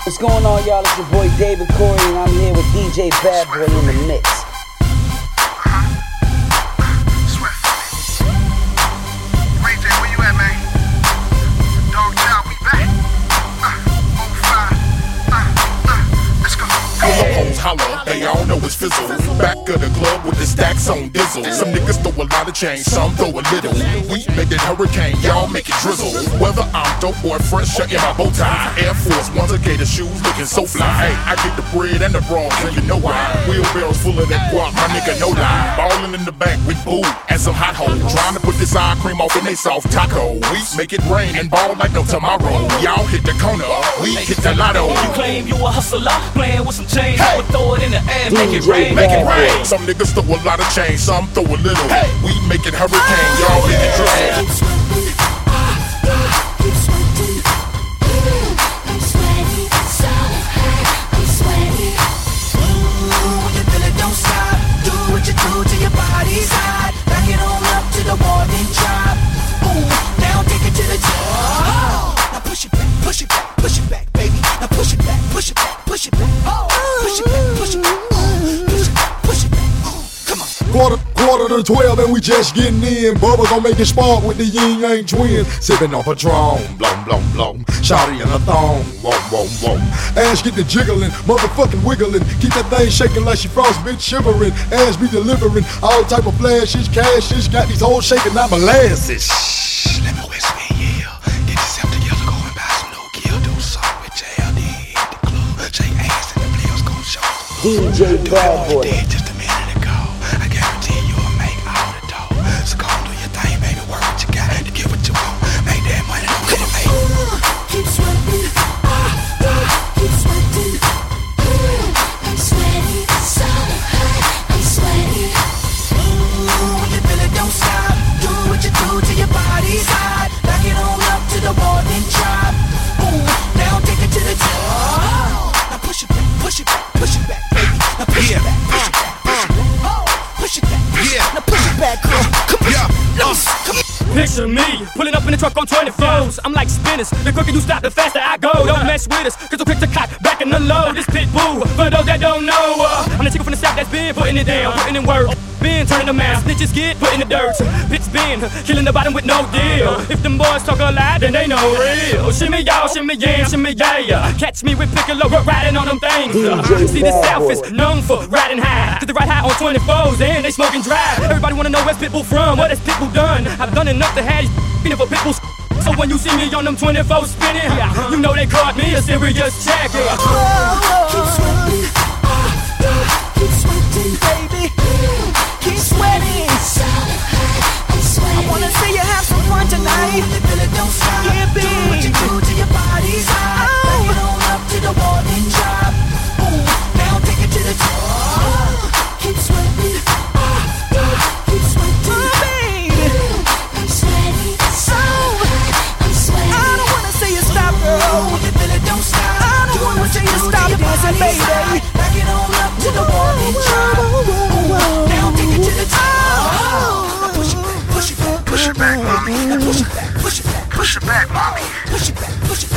What's going on, y'all? It's your boy David Corey, and I'm here with DJ Bad Boy in the mix. Ray J, where you at, man? Dog Child, we back. 05. Let's go. Hoes holler, they all know it's fizzle. Back of the club with the stacks on dizzle. Some niggas throw a lot of change, some throw a little. We make it hurricane, y'all make it drizzle. Whether I'm dope or fresh or in my bow tie, Air Force Ones or Gator shoes looking so fly. Hey, I get the bread and the bras, and you know why. Wheelbarrows full of that guap, my nigga no lie. Ballin' in the back with boo and some hot hoes. Trying to put this eye cream off in they soft taco. We make it rain and ball like no tomorrow. Y'all hit the corner, we hit the lotto. You claim you a hustler, playing with some change. Hey. I would throw it in the air, make it rain. Make it rain. Some niggas throw a lot of change, some throw a little. Hey. We make it hurricane, y'all hit the drizzle. Quarter to 12 and we just getting in. Bubba gon' make it spark with the yin yang twins. Sippin' on Patron, blom blom blom. Shawty in a thong, wom wom wom. Ass get the jiggling, motherfucking wiggling. Keep that thing shaking like she frost, bitch shivering. Ass be delivering all type of flashes, cashes. Got these hoes shaking out molasses. Let me whisper in your ear. Get yourself together, go and buy some no kill. Do something with JL, then hit the club. Shake ass and the players gon' show. DJ Bad Boy. Did just a minute ago. I guarantee you'll make all the dough. So go and do your thing, baby. Work what you got to get what you want. Make that money, don't get it made. Keep sweating, keep sweating. I'm sweaty, so hot, I'm sweaty. When you feel it, don't stop. Do what you do till your body's hot. Back it on up to the wall, then drop. Boom, now take it to the top. Now push it back, push it back, push it back, baby. Now push it back, push it back, push it back. Push it back, push it back. Now push it back, girl. Come on, Picture me, pulling up in the truck on 24s. I'm like spinners, the quicker you stop, the faster I go. Don't mess with us, cause I'm quick to cock, back in the load. This pit bull, for those that don't know, I'm the chicken from the south that's been putting it down, putting in work. Been turning the mask, snitches get put in the dirt. Bitch been killing the bottom with no deal. If them boys talk a lie, then they know real. Shimmy y'all, shimmy yeah, shimmy yeah. Catch me with Piccolo, riding on them things. See the south is known for riding high. Cause they ride high on 24s and they smoking dry. Everybody wanna know where's Pitbull from, what has Pitbull done? I've done enough to have these for Pitbull. So when you see me on them 24 spinning, you know they caught me a serious check. keep sweating, keep sweating, baby. Keep sweating. I wanna see you have some fun tonight. When you feel it, don't stop. Yeah, baby. Do what you do till your body's hot. Back it on up to the wall, then drop. Boom, now take it to the top. Keep sweating, keep sweating. Oh, baby. I'm sweaty, so hot, I'm sweaty. I don't wanna see you stop, girl. When you feel it, don't stop. I don't wanna see you stop dancing, baby. Back it on up to the wall, then drop. Boom, now take it to the top. Now push it back, push it back, push it back, mommy. Now push it back, push it back, push it back, mommy. Push it back, push it back.